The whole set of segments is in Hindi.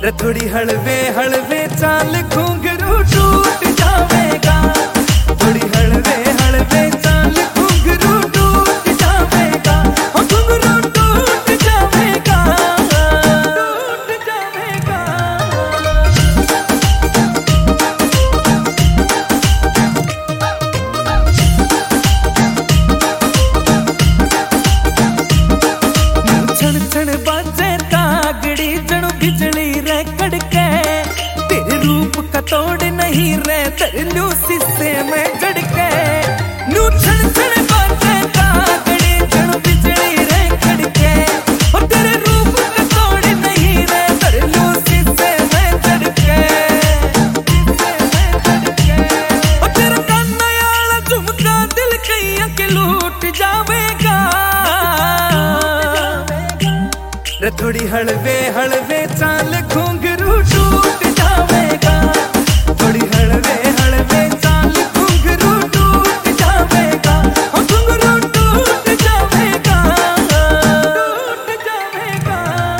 रे थोड़ी हलवे हलवे चाल घुंघरू टूट जावेगा। थोड़ी हलवे हलवे चाल घुंघरू टूट जावेगा। घुंघरू टूट जावेगा, टूट जावेगा। छण छण बाजे तागड़ी जणु बिजली रे कड़के। तेरे रूप का तोड़ नहीं रे तरलू शीशे में जड़के। नू छण छण बाजे तागड़ी जणु बिजली रे कड़के। और तेरे रूप का तोड़ नहीं रे तरलू शीशे में जड़के। और तेरा काना याला झुमका दिल कईया के लूट जावेगा। रे थोड़ी हलवे हलवे चाल घुंघरू टूट जावेगा। थोड़ी हलवे हलवे चाल घुंघरू टूट जावेगा। घुंघरू टूट जावेगा, टूट जावेगा।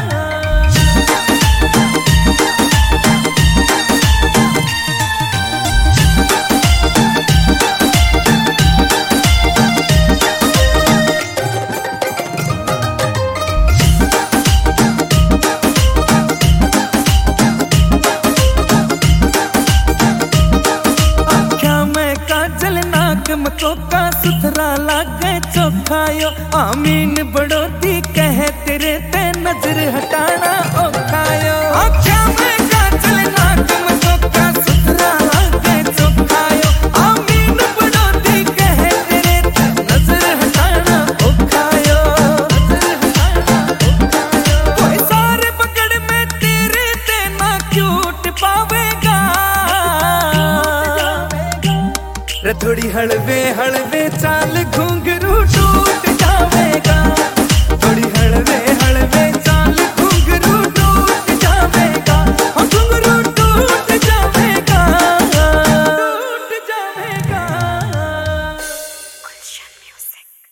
मकोका सुथरा लागे चोखायो। आमीन बड़ोती कहे तेरे ते नजर हटाना ओखायो। आख्या में काजल नाक मकोका सुथरा लागे चोखायो। आमीन बड़ोती कहे तेरे ते नजर हटाना ओखायो। कोई सारे पकड़ में तेरे ते ना क्यूट पावेगा। रे थोड़ी हलवे हलवे चाल घुंघरू टूट जावेगा। थोड़ी हलवे